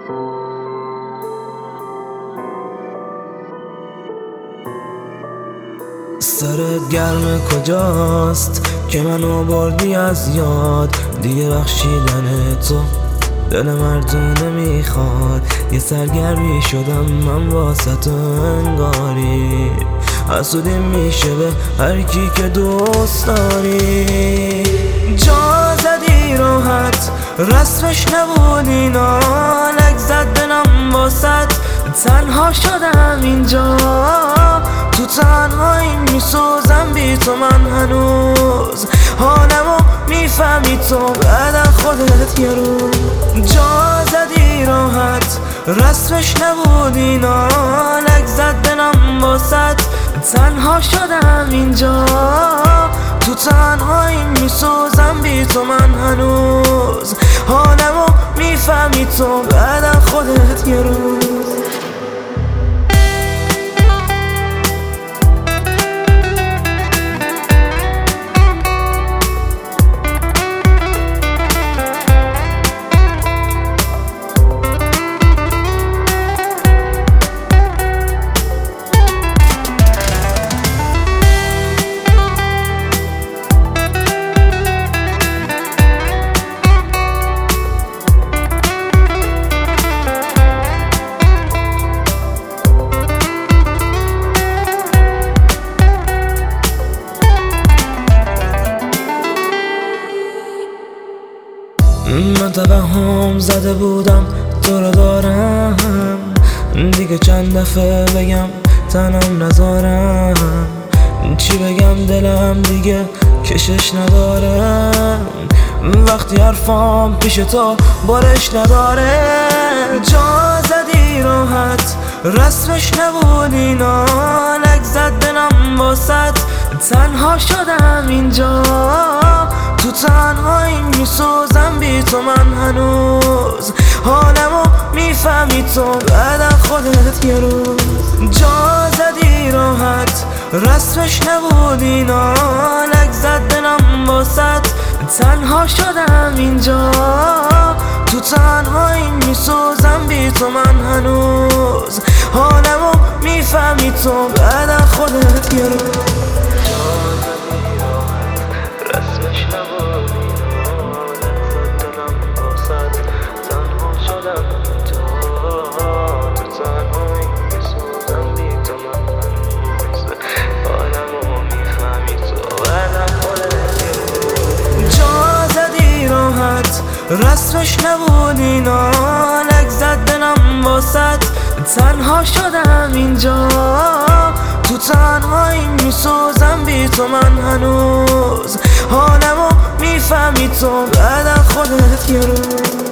سرت گرم کجاست که منو بردی از یاد؟ دیگه بخشیدن تو دل مردونه میخواد. یه سرگرمی شدم من واسه تو انگاری، حسودی میشه به هر کی که دوست داری. جا زدی راحت رسمش نبود اینا، لک زد دلم واسط تنها شدم اینجا. تو تنهایی میسوزم بی تو، من هنوز حالمو میفهمی تو بعد از خودت یه روز. جا زدی راحت رسمش نبود اینا، لک زد دلم واسط تنها شدم اینجا. تو تنهایی میسوزم بی تو، من هنوز حالمو میفهمی تو بعد از خودت یه روز. من توهم زده بودم تو رو دارم، دیگه چند دفعه بگم تنم نذارم. چی بگم دلم دیگه کشش نداره، وقتی حرفام پیش تو بارش نداره. جا زدی راحت رسمش نبود اینا، لک زد دلم واسط تنها شدم اینجا. تو تنهایی میسوزم بی تو، من هنوز حالمو میفهمی تو بعد از خودت یه روز. جا زدی راحت رسمش نبود اینا، لک زد دلم واسط تنها شدم اینجا. تو تنهایی میسوزم بی تو، من هنوز حالمو میفهمی تو بعد از خودت یه روز. رسمش نبود اینا، لک زد دلم واسط تنها شدم اینجا. تو تنهایی میسوزم بی تو، من هنوز حالمو میفهمی تو بعد از خودت یه روز.